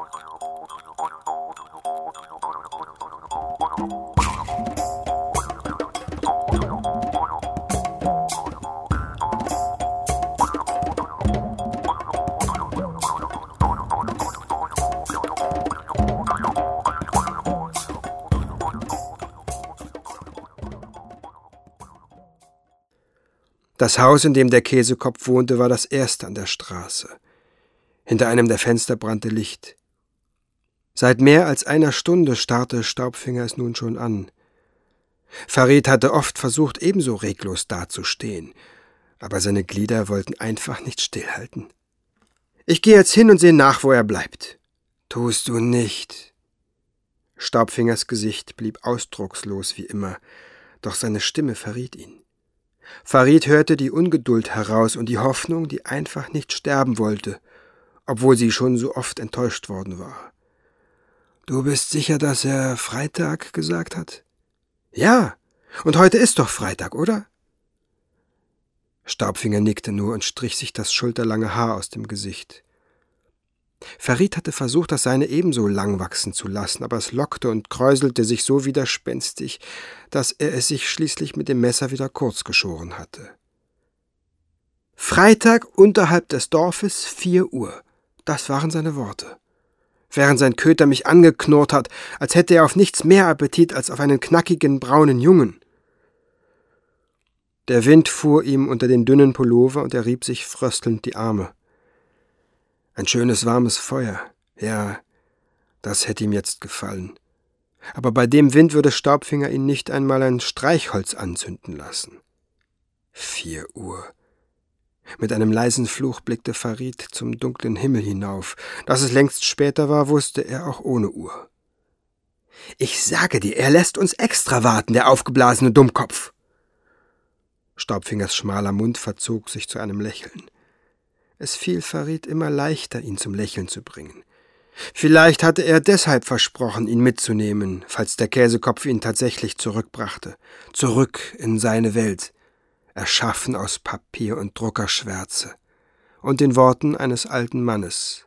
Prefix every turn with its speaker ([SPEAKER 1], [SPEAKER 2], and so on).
[SPEAKER 1] Das Haus, in dem der Käsekopf wohnte, war das erste an der Straße. Hinter einem der Fenster brannte Licht. Seit mehr als einer Stunde starrte Staubfinger es nun schon an. Farid hatte oft versucht, ebenso reglos dazustehen, aber seine Glieder wollten einfach nicht stillhalten. »Ich gehe jetzt hin und sehe nach, wo er bleibt.« »Tust du nicht.« Staubfingers Gesicht blieb ausdruckslos wie immer, doch seine Stimme verriet ihn. Farid hörte die Ungeduld heraus und die Hoffnung, die einfach nicht sterben wollte, obwohl sie schon so oft enttäuscht worden war. »Du bist sicher, dass er Freitag gesagt hat?« »Ja, und heute ist doch Freitag, oder?« Staubfinger nickte nur und strich sich das schulterlange Haar aus dem Gesicht. Farid hatte versucht, das seine ebenso lang wachsen zu lassen, aber es lockte und kräuselte sich so widerspenstig, dass er es sich schließlich mit dem Messer wieder kurz geschoren hatte. »Freitag unterhalb des Dorfes, 4 Uhr«, das waren seine Worte. Während sein Köter mich angeknurrt hat, als hätte er auf nichts mehr Appetit als auf einen knackigen, braunen Jungen. Der Wind fuhr ihm unter den dünnen Pullover und er rieb sich fröstelnd die Arme. Ein schönes, warmes Feuer, ja, das hätte ihm jetzt gefallen. Aber bei dem Wind würde Staubfinger ihn nicht einmal ein Streichholz anzünden lassen. 4 Uhr. Mit einem leisen Fluch blickte Farid zum dunklen Himmel hinauf. Dass es längst später war, wusste er auch ohne Uhr. »Ich sage dir, er lässt uns extra warten, der aufgeblasene Dummkopf!« Staubfingers schmaler Mund verzog sich zu einem Lächeln. Es fiel Farid immer leichter, ihn zum Lächeln zu bringen. Vielleicht hatte er deshalb versprochen, ihn mitzunehmen, falls der Käsekopf ihn tatsächlich zurückbrachte. Zurück in seine Welt, erschaffen aus Papier und Druckerschwärze und den Worten eines alten Mannes.